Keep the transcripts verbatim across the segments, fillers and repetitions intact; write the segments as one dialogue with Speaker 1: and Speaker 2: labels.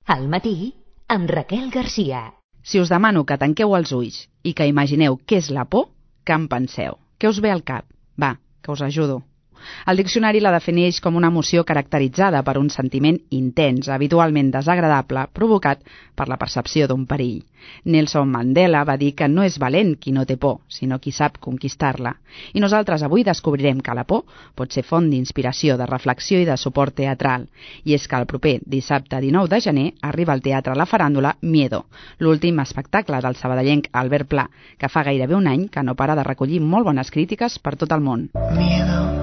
Speaker 1: Al matí, amb Raquel Garcia.
Speaker 2: Si us demano que tanqueu els ulls i que imagineu què és la por, què en penseu? Què us ve al cap? Va, que us ajudo. El diccionari la defineix com una emoció caracteritzada per un sentiment intens, habitualment desagradable, provocat per la percepció d'un perill. Nelson Mandela va dir que no és valent qui no té por, sinó qui sap conquistar-la. I nosaltres avui descobrirem que la por pot ser font d'inspiració, de reflexió i de suport teatral. I és que el proper dissabte dinou de gener arriba al Teatre La Faràndula Miedo, l'últim espectacle del sabadellenc Albert Pla, que fa gairebé un any que no para de recollir molt bones crítiques per tot el món.
Speaker 3: Miedo.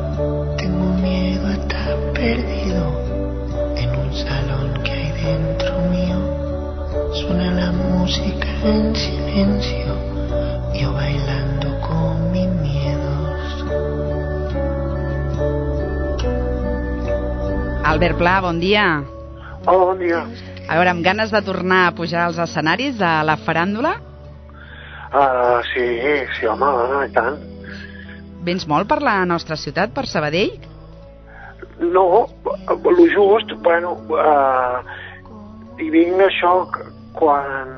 Speaker 3: Perdido en un salón que hay dentro mío, suena la música en silencio, yo bailando con mis miedos.
Speaker 2: Albert Pla, bon dia.
Speaker 4: Hola, bon dia.
Speaker 2: A veure, amb ganes de tornar a pujar als escenaris de la faràndula?
Speaker 4: Uh, sí, sí, home, i tant.
Speaker 2: Vens molt per la nostra ciutat, per Sabadell?
Speaker 4: No, lo just, bueno, uh, hi vinc això quan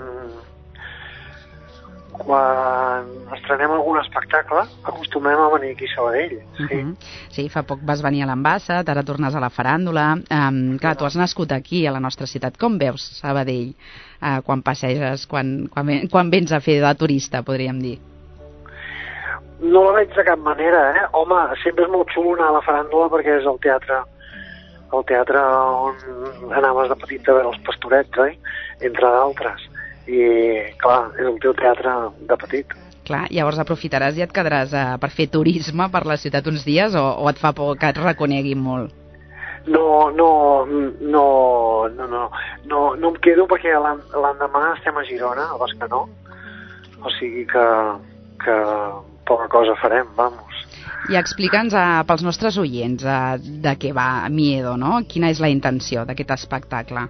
Speaker 4: quan estrenem algun espectacle, acostumem a venir aquí a Sabadell. Sí,
Speaker 2: uh -huh. Sí, fa poc vas venir a l'Ambassat, ara tornes a la faràndula. Um, clar, tu has nascut aquí, a la nostra ciutat. Com veus Sabadell uh, quan passeges, quan, quan, quan vens a fer de turista, podríem dir?
Speaker 4: No la veig de cap manera, eh? Home, sempre és molt xulo anar a la faràndula perquè és el teatre el teatre on anaves de petit a veure els Pastorets, oi? Entre d'altres. I, clar, és el teu teatre de petit.
Speaker 2: Clar, llavors aprofitaràs i et quedaràs uh, per fer turisme per la ciutat uns dies o, o et fa por que et reconeguin molt?
Speaker 4: No, no, no, no, no, no, no em quedo perquè l'endemà estem a Girona, a Bescanó, o sigui que, que poca cosa farem, vamos.
Speaker 2: I explica'ns uh, pels nostres oients uh, de què va Miedo, no? Quina és la intenció d'aquest espectacle?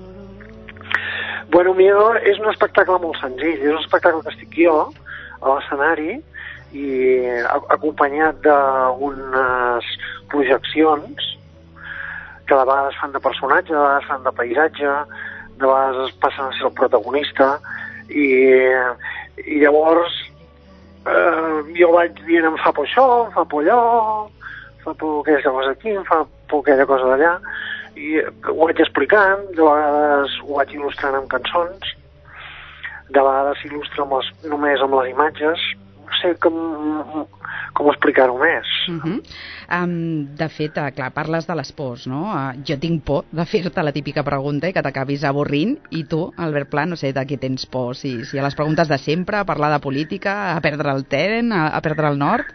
Speaker 4: Bueno, Miedo és un espectacle molt senzill, és un espectacle que estic jo a l'escenari i acompanyat d'unes projeccions que de vegades fan de personatge, de vegades fan de paisatge, de vegades passen a ser el protagonista i, i llavors Uh, jo vaig dient em fa por això, em fa por allò, em fa por aquella cosa aquí, em fa por aquella cosa d'allà, i ho vaig explicant, de vegades ho vaig il·lustrant amb cançons, de vegades s'il·lustra amb les, només amb les imatges, no sé com, com explicar-ho més.
Speaker 2: Uh -huh. um, de fet, clar, parles de les pors, no? Uh, jo tinc por de fer-te la típica pregunta i que t'acabis avorrint, i tu, Albert Pla, no sé de què tens por, si, si a les preguntes de sempre, a parlar de política, a perdre el tren, a, a perdre el nord?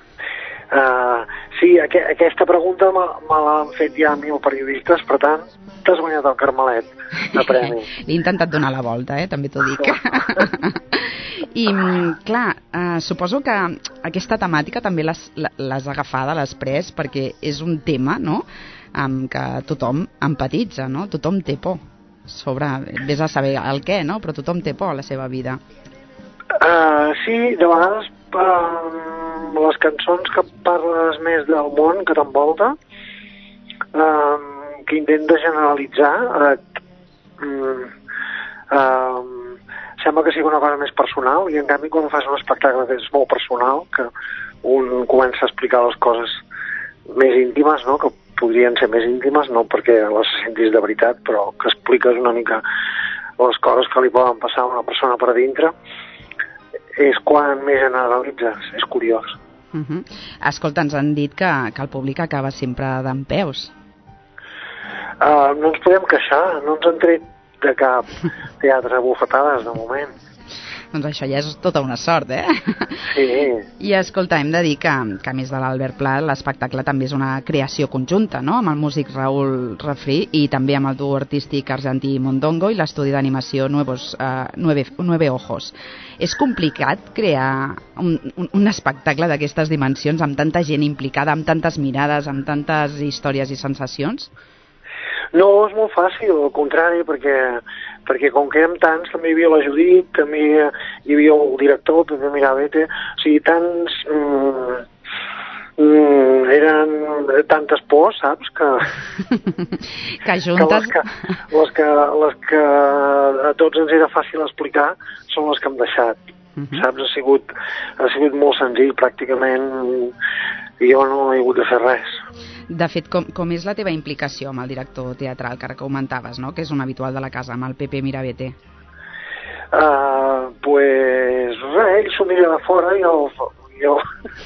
Speaker 4: Uh, sí, aqu aquesta pregunta me, me l'han fet ja mil periodistes, per tant, t'has guanyat el Carmelet de premi.
Speaker 2: L'he intentat donar la volta, eh? També t'ho dic. I, clar, eh, suposo que aquesta temàtica també l'has agafada, l'has pres, perquè és un tema, no?, amb què tothom empatitza, no? Tothom té por. Sobre, vés a saber el què, no?, però tothom té por a la seva vida.
Speaker 4: Uh, sí, de vegades uh, les cançons que parles més del món que t'envolta, uh, que intenta generalitzar, uh, uh, sembla que sigui una cosa més personal, i en canvi quan fas un espectacle que és molt personal, que un comença a explicar les coses més íntimes, no?, que podrien ser més íntimes, no perquè les sentis de veritat, però que expliques una mica les coses que li poden passar a una persona per dintre, és quan més generalitzes, és curiós.
Speaker 2: Uh -huh. Escolta, ens han dit que, que el públic acaba sempre dempeus.
Speaker 4: Uh, no ens podem queixar, no ens han tret de cap teatre bufetades de moment.
Speaker 2: Doncs això ja és tota una sort, eh?
Speaker 4: Sí.
Speaker 2: I escolta, hem de dir que, que a més de l'Albert Pla, l'espectacle també és una creació conjunta, no?, amb el músic Raúl Refri i també amb el duo artístic argentí Mondongo i l'estudi d'animació Nuevos, uh, Nueve, Nueve Ojos. És complicat crear un, un, un espectacle d'aquestes dimensions amb tanta gent implicada, amb tantes mirades, amb tantes històries i sensacions?
Speaker 4: No, és molt fàcil, al contrari, perquè, perquè com que érem tants, també hi havia la Judit, també hi havia el director, també mirava, o sigui, tants, mm, Mm, eren tantes pors, saps, que...
Speaker 2: que juntes...
Speaker 4: Que les, que, les, que, les que a tots ens era fàcil explicar són les que hem deixat. Uh-huh. Saps? Ha sigut, ha sigut molt senzill, pràcticament jo no he hagut de fer res.
Speaker 2: De fet, com, com és la teva implicació amb el director teatral que comentaves, no? Que és un habitual de la casa, amb el Pepe Mirabete?
Speaker 4: Uh, pues res, ell s'ho mira de fora i jo... jo...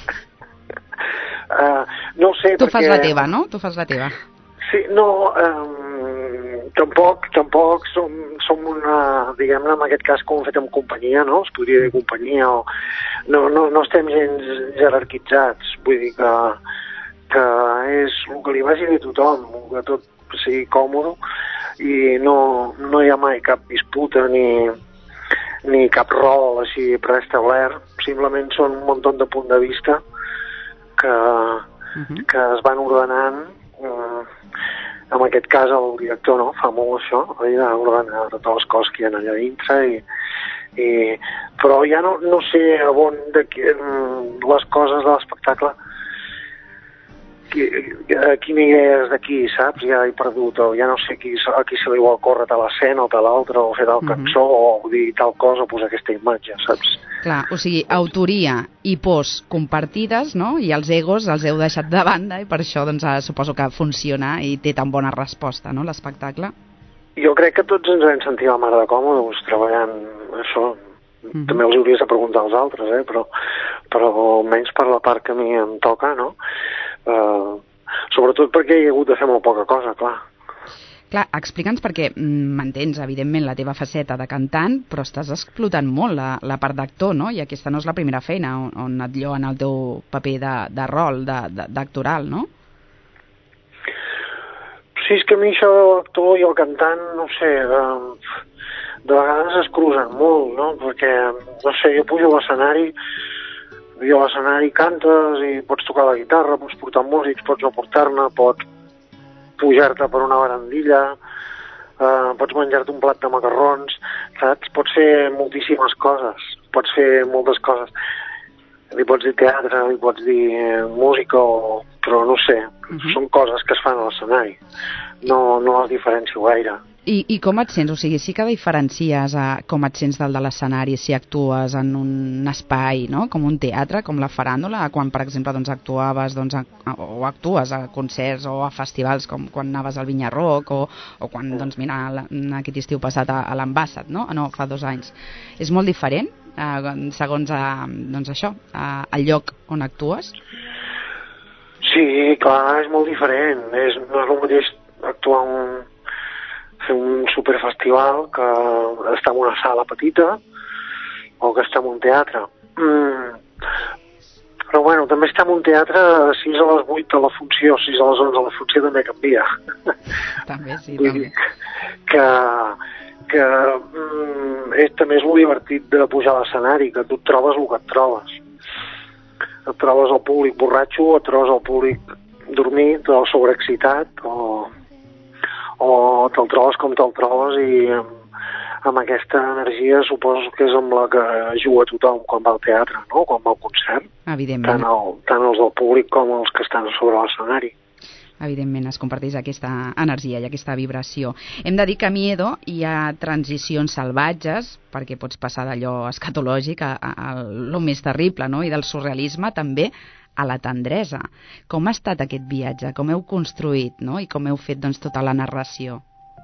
Speaker 4: uh, no sé,
Speaker 2: tu
Speaker 4: perquè...
Speaker 2: fas la teva, no? Tu fas la teva.
Speaker 4: Sí, no, um, tampoc, tampoc som, som una, diguem-ne, en aquest cas, com ho hem fet amb companyia, no? Es podria dir companyia, o... No, no, no estem gens jerarquitzats, vull dir que, que és el que li vagi bé a tothom, que tot sigui còmode, i no, no hi ha mai cap disputa ni, ni cap rol així preestablert, simplement són un munt de punts de vista que, uh-huh. que es van ordenant. Eh, en aquest cas el director no fa molt això, ell ha ordenat totes les coses que hi ha allà dintre, i, i, però ja no, no sé on de, les coses de l'espectacle, quina idea és d'aquí, saps? Ja he perdut, o ja no sé qui, a qui se li vol córrer tal escena o tal altra, o fer tal cançó, uh-huh. o dir tal cosa, o posar aquesta imatge, saps?
Speaker 2: Clar, o sigui, autoria i pors compartides, no? I els egos els heu deixat de banda, i per això doncs, suposo que funciona i té tan bona resposta, no?, l'espectacle.
Speaker 4: Jo crec que tots ens vam sentir la mar de còmodes treballant això. Uh-huh. També els hauries de preguntar als altres, eh? però, però almenys per la part que a mi em toca, no? Uh, sobretot perquè hi ha hagut de fer molt poca cosa, clar.
Speaker 2: Clar, explica'ns perquè mantens, evidentment, la teva faceta de cantant, però estàs explotant molt la, la part d'actor, no? I aquesta no és la primera feina on, on et lloen el teu paper de, de rol, d'actoral, no?
Speaker 4: Sí, és que a mi això de l'actor i el cantant, no sé, de, de vegades es cruzen molt, no? Perquè, no sé, jo pujo a l'escenari, i a l'escenari cantes i pots tocar la guitarra, pots portar músics, pots no portar-ne, pots pujar-te per una barandilla, eh, pots menjar-te un plat de macarrons, saps? Pots fer moltíssimes coses, pots fer moltes coses. Li pots dir teatre, li pots dir música, o... però no sé, uh-huh. són coses que es fan a l'escenari. No, no les diferencio gaire.
Speaker 2: I, I com et sents? O sigui, sí que diferencies a com et sents del de l'escenari si actues en un espai, no?, com un teatre, com la faràndula, quan, per exemple, doncs, actuaves doncs, a, o actues a concerts o a festivals com quan anaves al Vinyarroc o, o quan, doncs, mira, la, aquest estiu passat a, a l'Ambassat, no? No, fa dos anys. És molt diferent, eh, segons a, doncs això, a, al lloc on actues?
Speaker 4: Sí, clar, és molt diferent. És, no és el mateix actuar un, fer un superfestival que estar en una sala petita o que estar en un teatre. Mm. Però bueno, també estar en un teatre a sis a les vuit a la funció, sis a les onze a la funció també canvia.
Speaker 2: També, sí, també.
Speaker 4: Que, que mm, és, també és molt divertit de pujar a l'escenari, que tu et trobes el que et trobes. Et trobes el públic borratxo, et trobes el públic dormit o sobreexcitat, o, o te'l trobes com te'l trobes, i amb, amb aquesta energia suposo que és amb la que juga tothom quan va al teatre, no?, quan va al concert.
Speaker 2: Evidentment.
Speaker 4: Tant, el, tant els del públic com els que estan sobre l'escenari.
Speaker 2: Evidentment es comparteix aquesta energia i aquesta vibració. Hem de dir que a Miedo hi ha transicions salvatges, perquè pots passar d'allò escatològic a, a, a lo més terrible, no?, i del surrealisme també a la tendresa. Com ha estat aquest viatge? Com heu construït, no?, i com heu fet, doncs, tota la narració?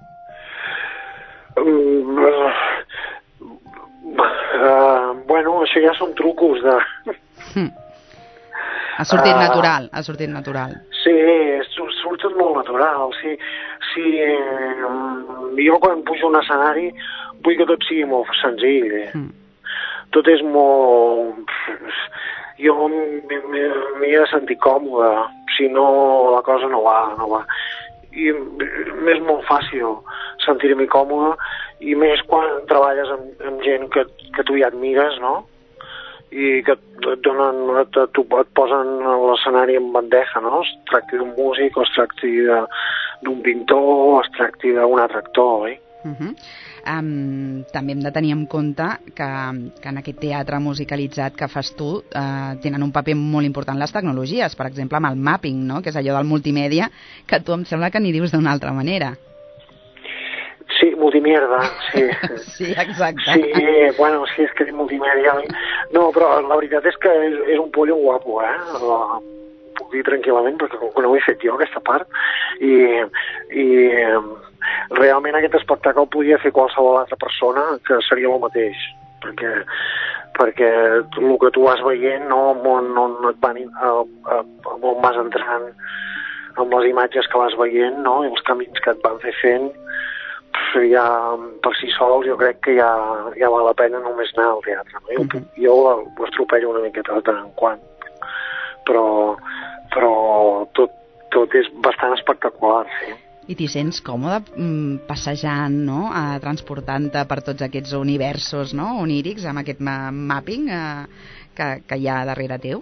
Speaker 4: Mm, uh, uh, bueno, això ja són trucos de...
Speaker 2: Hm. Ha sortit uh, natural, ha sortit natural.
Speaker 4: Sí, surt tot molt natural. Sí, sí, eh, jo quan pujo a un escenari vull que tot sigui molt senzill. Eh. Mm. Tot és molt... Jo m'hi he de sentir còmode, si no la cosa no va, no va. I m'és molt fàcil sentir-m'hi còmode, i més quan treballes amb, amb gent que, que tu ja admires, no?, i que et donen, et, et, et posen a l'escenari en bandeja, no? Es tracti d'un músic, o es tracti d'un pintor, o es tracti d'un altre actor, oi?
Speaker 2: Uh-huh. Um, també hem de tenir en compte que, que en aquest teatre musicalitzat que fas tu uh, tenen un paper molt important les tecnologies, per exemple amb el mapping, no? Que és allò del multimèdia, que tu em sembla que n'hi dius d'una altra manera.
Speaker 4: Sí, multimierda, sí.
Speaker 2: Sí, exacte.
Speaker 4: Sí, bueno, sí, és que és multimèdia. No, però la veritat és que és, és un pollo guapo, eh? Ho puc dir tranquil·lament, perquè com que no ho he fet jo, aquesta part, i, i realment aquest espectacle podria fer qualsevol altra persona, que seria el mateix, perquè, perquè el que tu vas veient, no, on, on, et van, a, a, on vas entrant amb les imatges que vas veient, no? I els camins que et van fer fent, ja per si sols jo crec que ja, ja val la pena només anar al teatre, no? Jo, uh-huh. jo ho estropello una miqueta de tant en quant, però, però tot, tot és bastant espectacular, sí.
Speaker 2: I t'hi sents còmode mm, passejant, no? Eh, transportant-te per tots aquests universos, no? Onírics, amb aquest ma mapping eh, que, que hi ha darrere teu?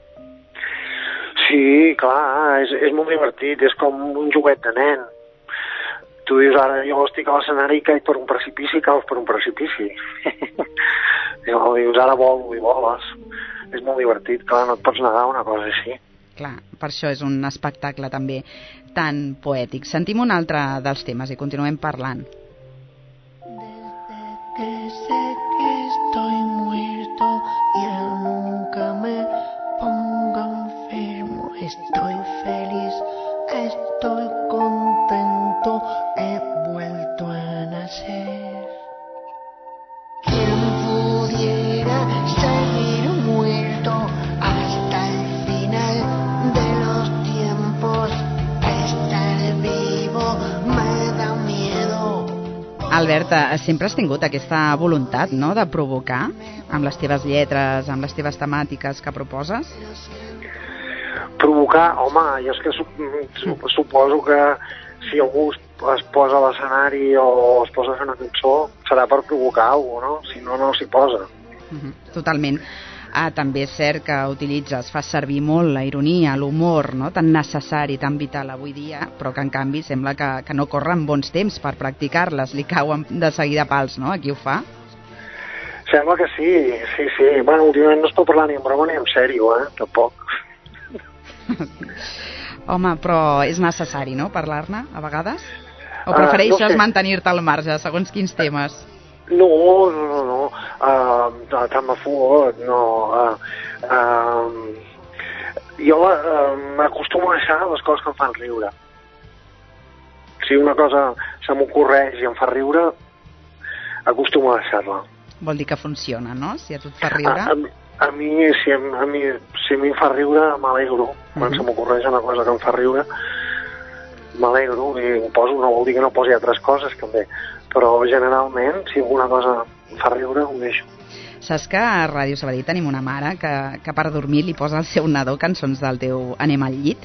Speaker 4: Sí, clar, és, és molt divertit, és com un joguet de nen. Tu dius, ara jo estic a l'escenari i caig per un precipici i caus per un precipici. I dius, ara volo i voles. És molt divertit, clar, no et pots negar una cosa així.
Speaker 2: Clar, per això és un espectacle també tan poètic. Sentim un altre dels temes i continuem parlant.
Speaker 3: Desde que sé que estoy muerto ya nunca me pongo enfermo. Estoy feliz, estoy contento, he vuelto a nacer. ¿Quién pudiera seguir muerto hasta el final de los tiempos? Estar vivo me da miedo.
Speaker 2: Albert, sempre has tingut aquesta voluntat, no?, de provocar amb les teves lletres, amb les teves temàtiques que proposes?
Speaker 4: Provocar, home, jo és que suposo que si algú es posa a l'escenari o es posa a fer una cançó serà per provocar alguna cosa, no? Si no, no s'hi posa.
Speaker 2: Uh-huh. Totalment. Ah, també és cert que utilitzes, fas servir molt la ironia, l'humor, no?, tan necessari, tan vital avui dia, però que en canvi sembla que, que no corren bons temps per practicar-les, li cauen de seguida pals, no?, a qui ho fa?
Speaker 4: Sembla que sí, sí, sí. Bueno, últimament no es pot parlar ni en broma ni en sèrio, eh? Tampoc.
Speaker 2: Home, però és necessari, no?, parlar-ne, a vegades? O prefereixes uh, no sé. mantenir-te al marge, segons quins temes?
Speaker 4: No, no, no, no. Uh, tant me fot, no. Uh, uh, jo uh, m'acostumo a deixar les coses que em fan riure. Si una cosa se m'ocorreix i em fa riure, acostumo a deixar-la.
Speaker 2: Vol dir que funciona, no?, si a tu et fa riure?
Speaker 4: A, a, a mi, si, a mi, si a mi em fa riure, m'alegro. Quan uh-huh. se m'ocorreix una cosa que em fa riure, m'alegro i ho poso. No vol dir que no posi altres coses, també. Però generalment, si alguna cosa em fa riure, ho deixo.
Speaker 2: Saps que a Ràdio Sabadell tenim una mare que, que per dormir li posa al seu nadó cançons del teu Anem al llit?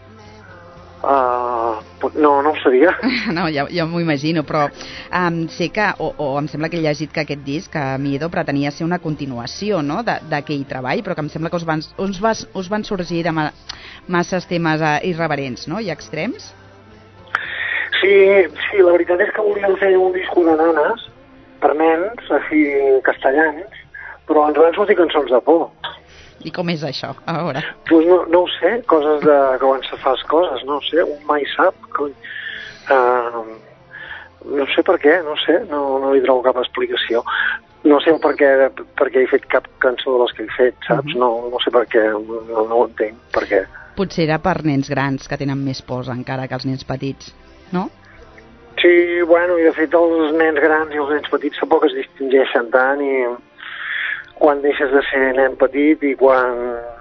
Speaker 4: Uh, no, no ho sabia.
Speaker 2: No, ja, ja m'ho imagino, però um, sé que, o, o em sembla que he llegit que aquest disc, que Miedo, pretenia ser una continuació, no?, d'aquell treball, però que em sembla que us van, us vas, us van sorgir de ma, masses temes uh, irreverents, no?, i extrems.
Speaker 4: Sí, sí, la veritat és que volíem fer un disco de nanes per nens, així castellans, però ens van sortir cançons de por.
Speaker 2: I com és això, a veure?
Speaker 4: Pues no, no ho sé, coses de que quan se fas coses, no ho sé, un mai sap. Uh, no sé per què, no sé, no, no li trobo cap explicació. No sé per què, per què he fet cap cançó de les que he fet, saps? Uh-huh. No, no sé per què, no, no ho entenc, per què.
Speaker 2: Potser era per nens grans que tenen més pors encara que els nens petits, no?
Speaker 4: Sí, bueno, i de fet els nens grans i els nens petits tampoc es distingeixen tant i quan deixes de ser nen petit i quan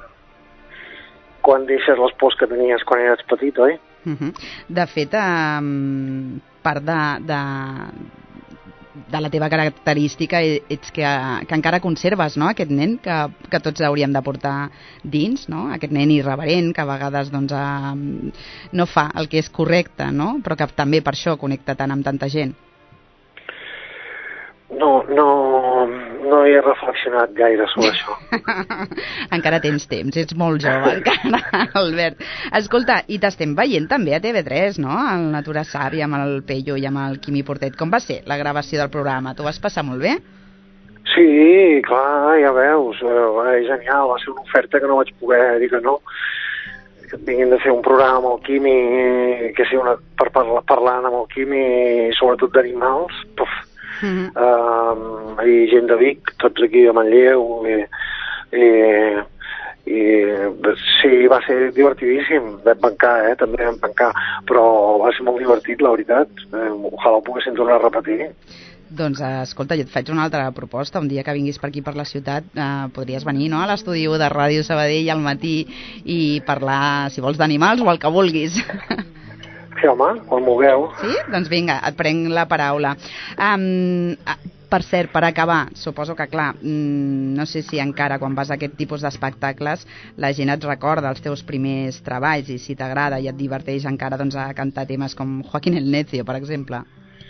Speaker 4: quan deixes les pors que tenies quan eres petit, oi?
Speaker 2: Uh-huh. De fet, um, part de, de, de la teva característica ets que, que encara conserves, no?, aquest nen que, que tots hauríem de portar dins, no?, aquest nen irreverent que a vegades doncs, um, no fa el que és correcte, no?, però que també per això connecta tant amb tanta gent.
Speaker 4: no, no, no he reflexionat gaire sobre això.
Speaker 2: Encara tens temps, ets molt jove encara, Albert. Escolta, i t'estem veient també a T V tres, no? El Natura Sàvia amb el Pello i amb el Quimi Portet. Com va ser la gravació del programa? T'ho vas passar molt bé?
Speaker 4: Sí, clar, ja veus, eh, genial, va ser una oferta que no vaig poder dir que no. Que vinguin de fer un programa amb el Quimi, que sigui una, per parlar, parlant amb el Quimi, sobretot d'animals, puf. Mm-hmm. Uh, i gent de Vic, tots aquí de Manlleu, i, i, i sí, va ser divertidíssim. Vam pencar, eh, també vam pencar, però va ser molt divertit, la veritat. Eh, ojalà ho poguessin tornar a repetir.
Speaker 2: Doncs, escolta, jo et faig una altra proposta. Un dia que vinguis per aquí per la ciutat, eh, podries venir, no?, a l'estudi de Ràdio Sabadell al matí i parlar, si vols, d'animals o el que vulguis.
Speaker 4: Sí, home, quan m'ho veu.
Speaker 2: Sí? Doncs vinga, et prenc la paraula. Um, per cert, per acabar, suposo que, clar, no sé si encara quan vas a aquest tipus d'espectacles la gent et recorda els teus primers treballs i si t'agrada i et diverteix encara, doncs, a cantar temes com Joaquín el Necio, per exemple.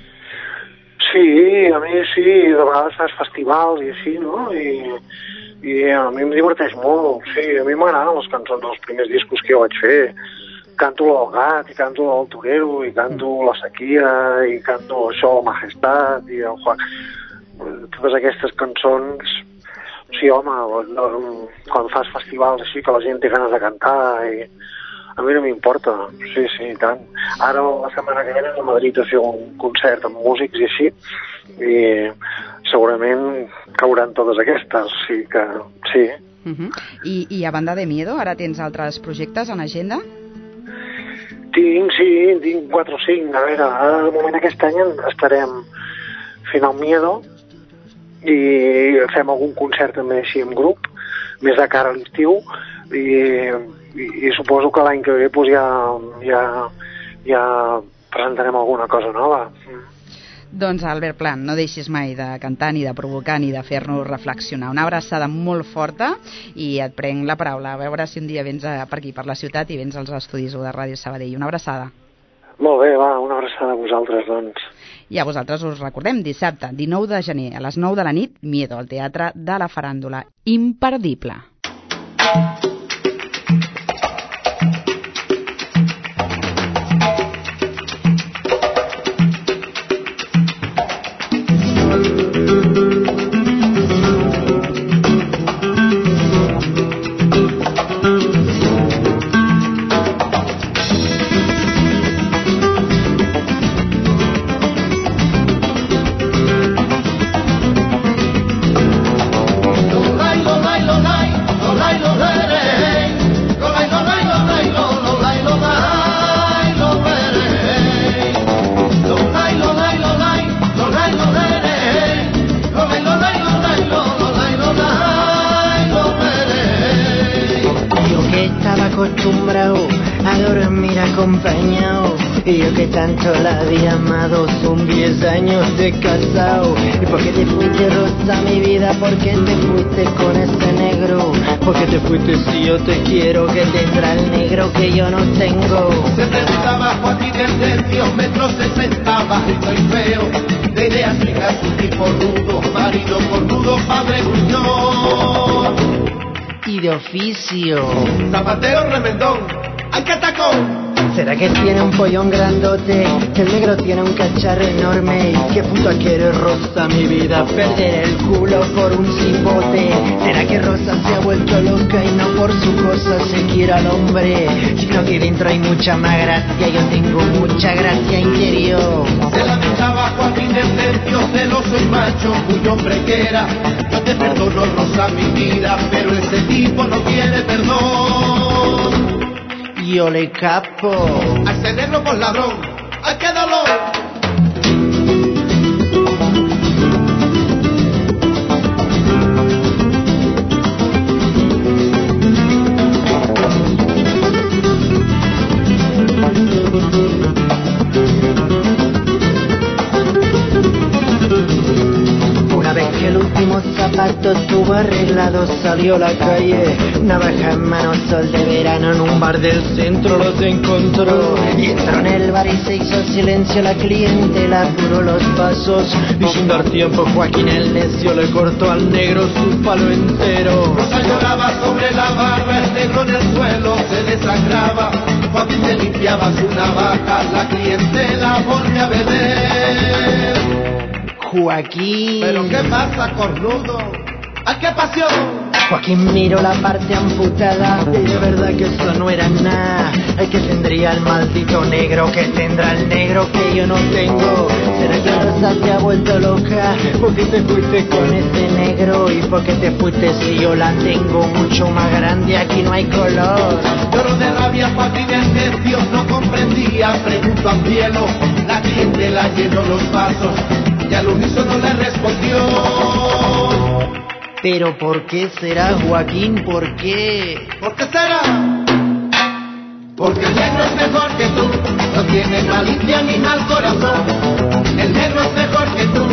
Speaker 4: Sí, a mi sí, de vegades fas festivals i així, no? I, i a mi em diverteix molt, sí, a mi m'agraden les cançons dels primers discos que jo vaig fer. Canto la del Gat, i canto la del Torero, i canto la Sequia, i canto això, la Majestat, i el Juan... Totes aquestes cançons, sí, home, quan fas festivals així, que la gent té ganes de cantar, i a mi no m'importa, sí, sí, i tant. Ara la setmana que ve anem a Madrid a fer un concert amb músics i així, i segurament cauran totes aquestes, sí que sí.
Speaker 2: Uh-huh. I, I a banda de Miedo, ara tens altres projectes en agenda?
Speaker 4: Tinc, sí, tinc quatre o cinc. A veure, ara de moment aquest any estarem fent el Miedo i fem algun concert també així en grup, més de cara a l'estiu, i I, i suposo que l'any que ve pues, ja, ja, ja presentarem alguna cosa nova. Mm.
Speaker 2: Doncs, Albert Plant, no deixis mai de cantar, ni de provocar, ni de fer-nos reflexionar. Una abraçada molt forta i et prenc la paraula. A veure si un dia vens a, per aquí, per la ciutat, i vens als estudis de Ràdio Sabadell. Una abraçada.
Speaker 4: Molt bé, va, una abraçada a vosaltres, doncs.
Speaker 2: I a vosaltres us recordem, dissabte, dinou de gener, a les nou de la nit, Miedo, al Teatre de la Faràndula. Imperdible.
Speaker 5: Tanto la había amado, son diez años de casado. ¿Y por qué te fuiste, Rosa, mi vida? ¿Por qué te fuiste con ese negro? ¿Por qué te fuiste si yo te quiero? ¿Qué tendrá el negro que yo no tengo?
Speaker 6: Se presentaba Joaquín el Necio, metro sesenta, bajito y feo, de ideas fijas, un tipo rudo, marido cornudo, padre gruñón.
Speaker 5: Y de oficio
Speaker 6: zapatero remendón, ¡ay que tacón!
Speaker 5: ¿Será que tiene un pollón grandote? Que el negro tiene un cacharro enorme. ¿Y qué puta quiere Rosa, mi vida? Perder el culo por un cipote. ¿Será que Rosa se ha vuelto loca y no por su cosa se quiere al hombre? Sino que dentro hay mucha más gracia, yo tengo mucha gracia interior.
Speaker 6: Se la dejaba Joaquín el Necio, celoso y macho, cuyo hombre que era. Yo te perdono, Rosa, mi vida, pero ese tipo no tiene perdón.
Speaker 5: Yo le capo.
Speaker 6: A ese negro por ladrón, ¡ay qué dolor!
Speaker 5: Una vez que el último zapato zapato tuvo arreglado, salió a la calle, navaja en mano, sol de verano, en un bar del centro los encontró. Y entró en el bar y se hizo silencio, la clientela apuró los pasos. Y sin dar tiempo, Joaquín el necio le cortó al negro su palo entero.
Speaker 6: Rosa lloraba sobre la barra, el negro en el suelo se desangraba. Joaquín se limpiaba su navaja, la clientela volvió a beber.
Speaker 5: Joaquín...
Speaker 6: ¿Pero qué pasa, cornudo? ¿A qué pasión?
Speaker 5: Joaquín miró la parte amputada y de verdad que eso no era nada. Ay, que tendría el maldito negro, que tendrá el negro que yo no tengo. ¿Será que Rosa te ha vuelto loca? ¿Por qué te fuiste con ese negro? ¿Y por qué te fuiste si yo la tengo mucho más grande? Aquí no hay color.
Speaker 6: Lloró de rabia Joaquín el necio, no comprendía, preguntó al cielo. La gente la llenó los vasos y al unísono le respondió.
Speaker 5: ¿Pero por qué será, Joaquín? ¿Por qué?
Speaker 6: ¿Por qué será? Porque el negro es mejor que tú, no tiene malicia ni mal corazón. El negro es mejor que tú,